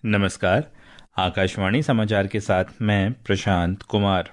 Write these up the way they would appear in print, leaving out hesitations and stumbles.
नमस्कार। आकाशवाणी समाचार के साथ मैं प्रशांत कुमार।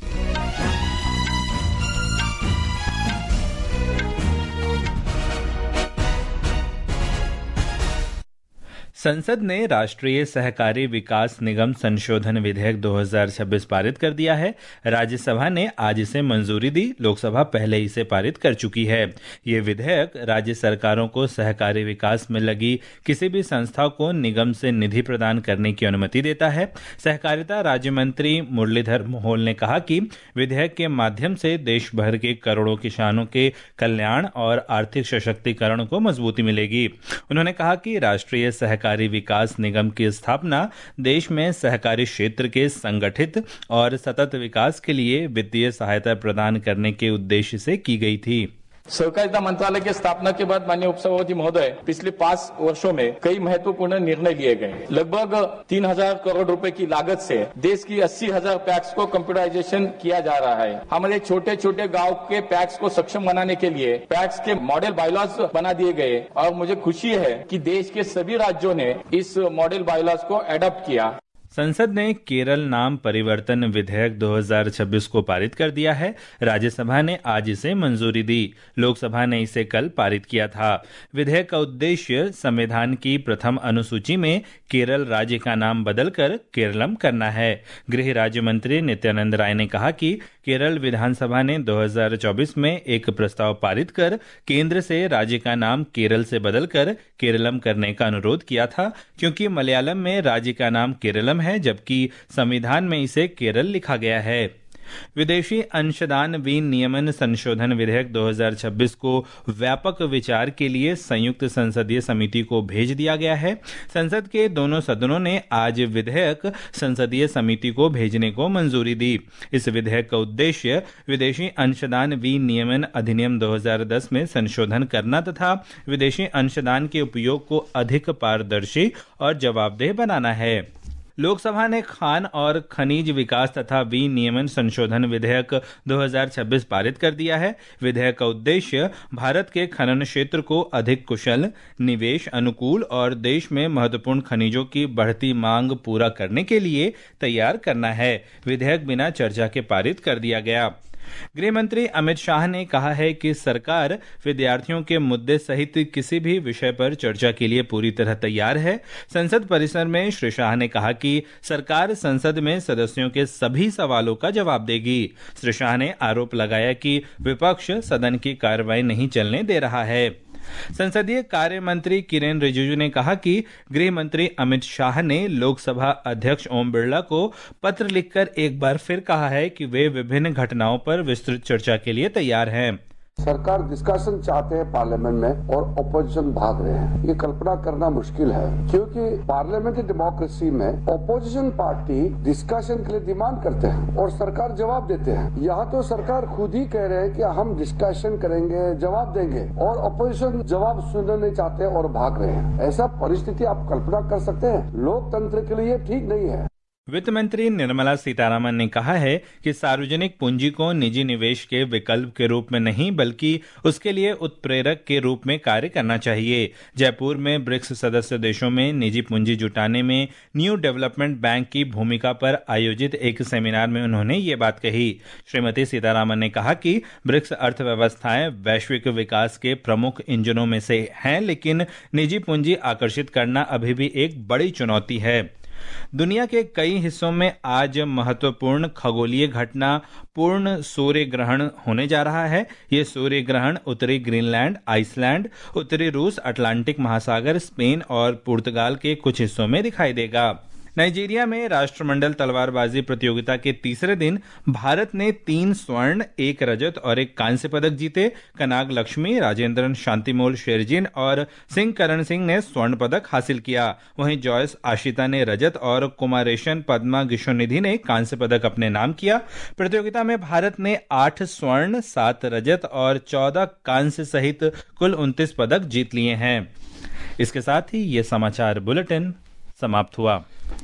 संसद ने राष्ट्रीय सहकारी विकास निगम संशोधन विधेयक 2026 पारित कर दिया है। राज्यसभा ने आज इसे मंजूरी दी। लोकसभा पहले इसे पारित कर चुकी है। ये विधेयक राज्य सरकारों को सहकारी विकास में लगी किसी भी संस्था को निगम से निधि प्रदान करने की अनुमति देता है। सहकारिता राज्य मंत्री मुरलीधर मोहोल ने कहा कि विधेयक के माध्यम से देश भर के करोड़ों किसानों के कल्याण और आर्थिक सशक्तिकरण को मजबूती मिलेगी। उन्होंने कहा कि राष्ट्रीय सहकारी विकास निगम की स्थापना देश में सहकारी क्षेत्र के संगठित और सतत विकास के लिए वित्तीय सहायता प्रदान करने के उद्देश्य से की गई थी। सहकारिता मंत्रालय की स्थापना के बाद माननीय उपसभापति महोदय पिछले 5 वर्षों में कई महत्वपूर्ण निर्णय लिए गए। लगभग 3000 करोड़ रुपए की लागत से देश की 80,000 पैक्स को कंप्यूटराइजेशन किया जा रहा है। हमारे छोटे छोटे गांव के पैक्स को सक्षम बनाने के लिए पैक्स के मॉडल बायलॉज बना दिए गए और मुझे खुशी है कि देश के सभी राज्यों ने इस मॉडल बायलॉज को एडॉप्ट किया। संसद ने केरल नाम परिवर्तन विधेयक 2026 को पारित कर दिया है। राज्यसभा ने आज इसे मंजूरी दी। लोकसभा ने इसे कल पारित किया था। विधेयक का उद्देश्य संविधान की प्रथम अनुसूची में केरल राज्य का नाम बदलकर केरलम करना है। गृह राज्य मंत्री नित्यानंद राय ने कहा कि केरल विधानसभा ने 2024 में एक प्रस्ताव पारित कर केंद्र से राज्य का नाम केरल से बदलकर केरलम करने का अनुरोध किया था, क्योंकि मलयालम में राज्य का नाम केरलम है जबकि संविधान में इसे केरल लिखा गया है। विदेशी अंशदान विनियमन संशोधन विधेयक 2026 को व्यापक विचार के लिए संयुक्त संसदीय समिति को भेज दिया गया है। संसद के दोनों सदनों ने आज विधेयक संसदीय समिति को भेजने को मंजूरी दी। इस विधेयक का उद्देश्य विदेशी अंशदान विनियमन अधिनियम 2010 में संशोधन करना तथा विदेशी अंशदान के उपयोग को अधिक पारदर्शी और जवाबदेह बनाना है। लोकसभा ने खान और खनिज विकास तथा विनियमन संशोधन विधेयक 2026 पारित कर दिया है। विधेयक का उद्देश्य भारत के खनन क्षेत्र को अधिक कुशल, निवेश अनुकूल और देश में महत्वपूर्ण खनिजों की बढ़ती मांग पूरा करने के लिए तैयार करना है। विधेयक बिना चर्चा के पारित कर दिया गया। गृह मंत्री अमित शाह ने कहा है कि सरकार विद्यार्थियों के मुद्दे सहित किसी भी विषय पर चर्चा के लिए पूरी तरह तैयार है। संसद परिसर में श्री शाह ने कहा कि सरकार संसद में सदस्यों के सभी सवालों का जवाब देगी। श्री शाह ने आरोप लगाया कि विपक्ष सदन की कार्रवाई नहीं चलने दे रहा है। संसदीय कार्य मंत्री किरेन रिजिजू ने कहा कि गृह मंत्री अमित शाह ने लोकसभा अध्यक्ष ओम बिरला को पत्र लिखकर एक बार फिर कहा है कि वे विभिन्न घटनाओं पर विस्तृत चर्चा के लिए तैयार हैं। सरकार डिस्कशन चाहते हैं पार्लियामेंट में और ऑपोजिशन भाग रहे हैं। ये कल्पना करना मुश्किल है, क्योंकि पार्लियामेंट्री डेमोक्रेसी में ऑपोजिशन पार्टी डिस्कशन के लिए डिमांड करते हैं और सरकार जवाब देते हैं। यहाँ तो सरकार खुद ही कह रहे हैं कि हम डिस्कशन करेंगे, जवाब देंगे, और ऑपोजिशन जवाब सुनना नहीं चाहते और भाग रहे हैं। ऐसा परिस्थिति आप कल्पना कर सकते हैं? लोकतंत्र के लिए ठीक नहीं है। वित्त मंत्री निर्मला सीतारामन ने कहा है कि सार्वजनिक पूंजी को निजी निवेश के विकल्प के रूप में नहीं बल्कि उसके लिए उत्प्रेरक के रूप में कार्य करना चाहिए। जयपुर में ब्रिक्स सदस्य देशों में निजी पूंजी जुटाने में न्यू डेवलपमेंट बैंक की भूमिका पर आयोजित एक सेमिनार में उन्होंने ये बात कही। श्रीमती सीतारामन ने कहा कि ब्रिक्स अर्थव्यवस्थाएं वैश्विक विकास के प्रमुख इंजनों में से हैं, लेकिन निजी पूंजी आकर्षित करना अभी भी एक बड़ी चुनौती है। दुनिया के कई हिस्सों में आज महत्वपूर्ण खगोलीय घटना पूर्ण सूर्य ग्रहण होने जा रहा है। ये सूर्य ग्रहण उत्तरी ग्रीनलैंड, आइसलैंड, उत्तरी रूस, अटलांटिक महासागर, स्पेन और पुर्तगाल के कुछ हिस्सों में दिखाई देगा। नाइजीरिया में राष्ट्रमंडल तलवारबाजी प्रतियोगिता के तीसरे दिन भारत ने 3 स्वर्ण, 1 रजत और 1 कांस्य पदक जीते। कनाग लक्ष्मी, राजेंद्रन शांतिमोल शेरजिन और सिंह करण सिंह ने स्वर्ण पदक हासिल किया। वहीं जॉयस आशिता ने रजत और कुमारेशन पद्मा गिशोनिधि ने कांस्य पदक अपने नाम किया। प्रतियोगिता में भारत ने 8 स्वर्ण, 7 रजत और 14 कांस्य सहित कुल 29 पदक जीत लिए हैं। इसके साथ ही ये समाचार बुलेटिन समाप्त हुआ।